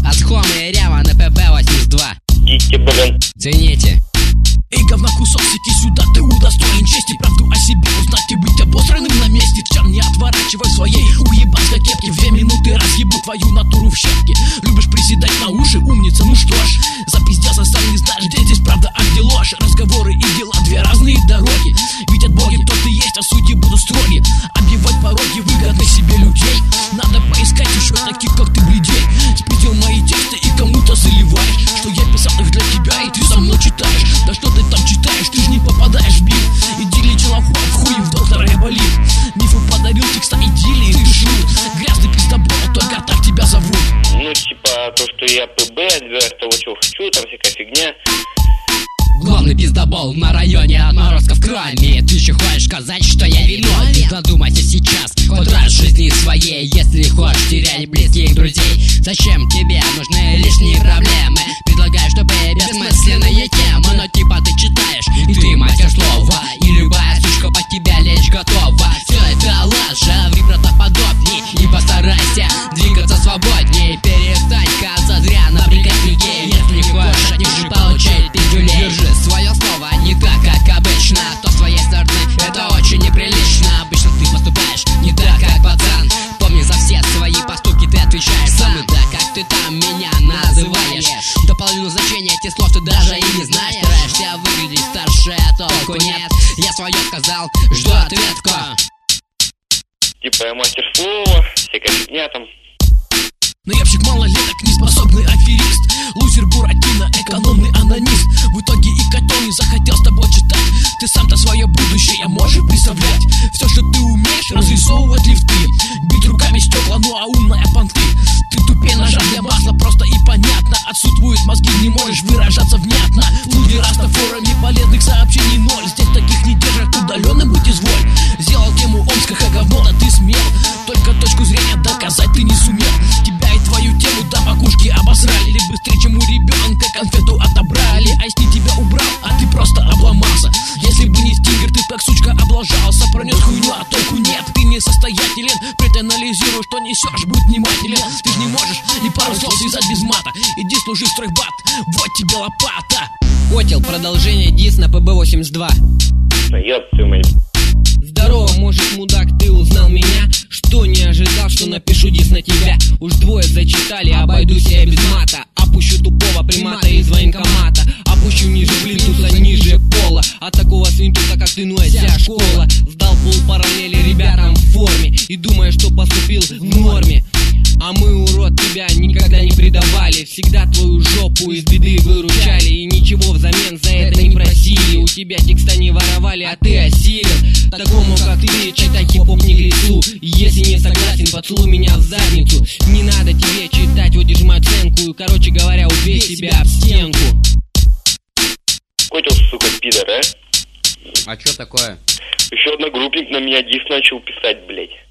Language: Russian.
Асхомы и Рява на ПП-82. Идите, блин. Цените. Эй, говна кусок, сети сюда, ты удостоен чести. Правду о себе узнать и быть обосранным на месте. Чан, не отворачивай своей уебанской кепки. 2 минуты разъебу твою натуру в щепки. Любишь приседать на уши, умница, ну что ж. Запиздялся, сам не знаешь, где здесь правда, а где ложь. Разговоры и дела, 2 разные дороги. Ведь от боги тот ты есть, а судьи будут строги. Обивать пороги выгодных себе людей. Надо поискать еще таких, как ты, блядей. Спиздил мои тексты и кому-то заливаешь, что я писал их для тебя, и ты со мной читаешь. Да что ты там читаешь, ты ж не попадаешь в бит. Иди лечи лоху, хуй в доктора Эболит. Мифы подарил текста идиллии, ты шут. Грязный пиздобол, только так тебя зовут. Ну, типа, то, что я ПБ, отбираю того, чего хочу, там всякая фигня. Главный пиздобол на районе отморозков, кроме. Ты еще хочешь сказать, что я виновен? Задумайся сейчас, хоть раз в жизни своей. Если хочешь терять близких друзей, зачем тебе нужны лишние проблемы? Предлагаю, чтобы бессмысленные темы. Но типа ты читаешь, и ты мастер слова, и любая сучка под тебя лечь готова. Все это лажа, вибратоподобней. И постарайся двигаться свободней. Перестань казаться зря напрягать людей. Если хочешь от них же получать пиздюлей, держи свое слово не так, как обычно. То с твоей стороны это очень неприлично. Обычно ты поступаешь не так, как пацан. Помни, за все свои поступки ты отвечаешь сам. И так, как ты там меня называешь, до половины значения этих слов ты даже и не знаешь. Стараешься выглядеть старше, а толку нет. Я свое сказал, жду ответку. Типа, я мастер слова, всякая фигня там. Наебщик малолеток, неспособный аферист. Лузер Буратино, экономный анонист. В итоге и котел не захотел с тобой читать. Ты сам-то свое будущее можешь представлять. Все, что ты умеешь, разрисовывать лифты, бить руками стекла, ну а умная понты. Ты тупее ножа для масла, просто и понятно. Отсутствуют мозги, не можешь выражаться внятно. В луде раста форуме полезных сообщений ноль. Здесь таких не держат, удаленным быть изволь. Сделал тему Омска, как говно, да ты смел. Только точку зрения доказать ты не сумел. Тебя и твою тему до макушки обосрали. Или быстрее, чем у ребенка конфету отобрали. А если тебя убрал, а ты просто обломался. Если бы не стингер, ты так, сучка, облажался. Пронес хуйню, а толку нет. Ты несостоятелен, преданализируй, что несешь, будь внимателен. Ты ж не можешь ни пару слов связать без мата. Иди служи в стройбат, вот тебе лопата. Котел, продолжение дис на ПБ-82. Ёб твою мать. Здорово, может, мудак, ты узнал меня? Что, не ожидал, что напишу дис на тебя? Уж двое зачитали, обойдусь я без мата. Опущу тупого примата из военкомата. Опущу ниже плинтуса, ниже пола. От такого свинтуса, как ты, ну и вся школа. Сдал полпараллели ребятам в форме и думая, что поступил в норме. А мы, урод, тебя никогда не предавали. Всегда твою жопу из беды выручали. И ничего взамен за это не просили. У тебя текста не воровали, а ты осилил. Такому, как ты, читать хип-хоп не к лицу. Если не согласен, поцелуй меня в задницу. Не надо тебе читать, вот держи мою оценку. Короче говоря, убей себя об стенку. Котел, сука, пидор, а? А чё такое? Еще одногруппник на меня дис начал писать, блять.